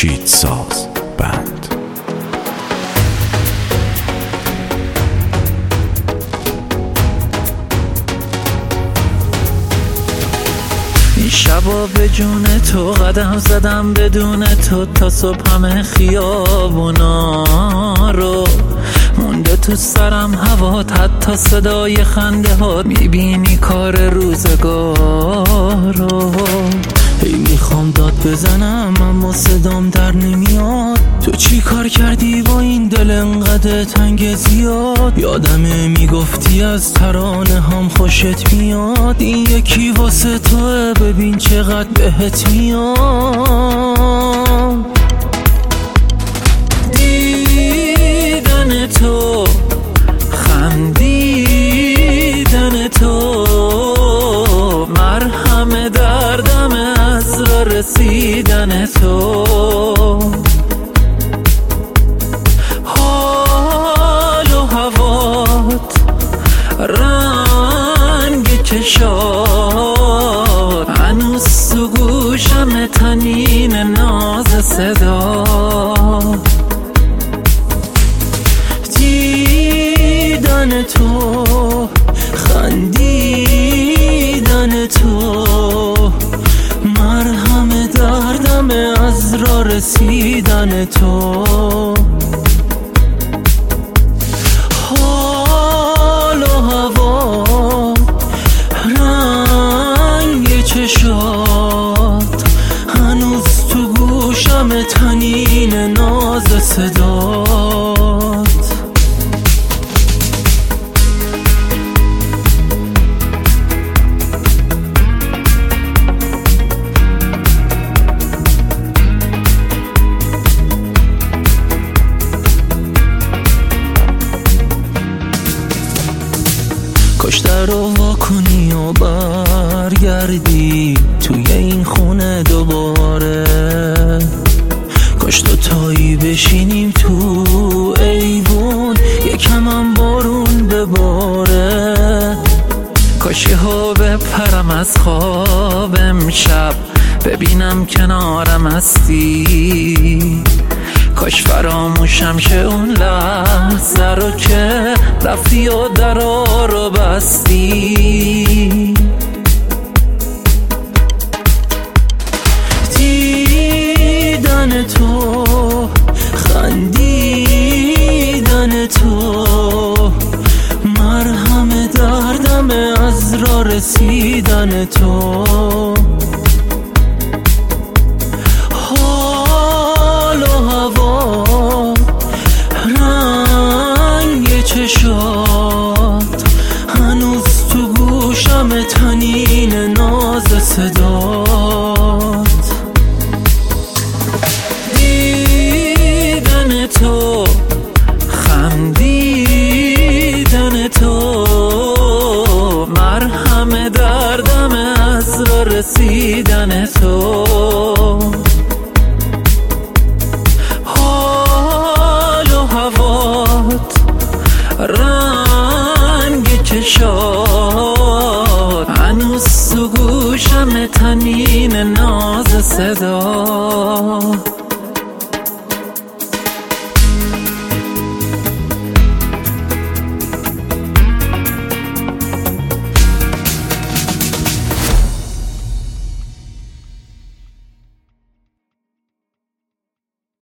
خورشید ساز بند. این شبا به جون تو قدم زدم بدون تو، تا صبح همه خیابونا رو مونده تو سرم هوات، حتی صدای خنده هات میبینی کار روزگار رو. هی میخوام داد بزنم اما صدام در نمیاد، تو چی کار کردی با این دل انقدر تنگ زیاد؟ یادمه میگفتی از ترانه هم خوشت میاد، این یکی واسه توه ببین چقدر بهت میاد. دیدن تو، خندیدن تو، مرهم دردم از راه رسیدن تو. حال و هوات، رنگ چشات، هنوز تو گوشم طنین ناز صدا. دیدن تو، خندیدن تو، مرهم دردم از راه رسیدن تو. حال و هوا، رنگ چشات، هنوز تو گوشم طنین ناز صدات. کاش در رو واکنی و برگردی توی این خونه دوباره، کاش دوتایی بشینیم تو ایوون یکم هم بارون بباره، کاش یهو بپرم از خواب امشب ببینم کنارم هستی، کاش فراموشم شه اون لحظه رو که رفتی و درا رو بستی. دیدن تو، خندیدن تو، مرهم دردم از راه رسیدن تو. حال و هوا، رنگ چشات، هنوز تو گوشم طنین ناز صدات. دیدن تو، خندیدن تو، مرهم دردم از راه رسیدن تو. حال و هوات، رنگ چشات، هنوز تو گوشم طنین ناز صدا.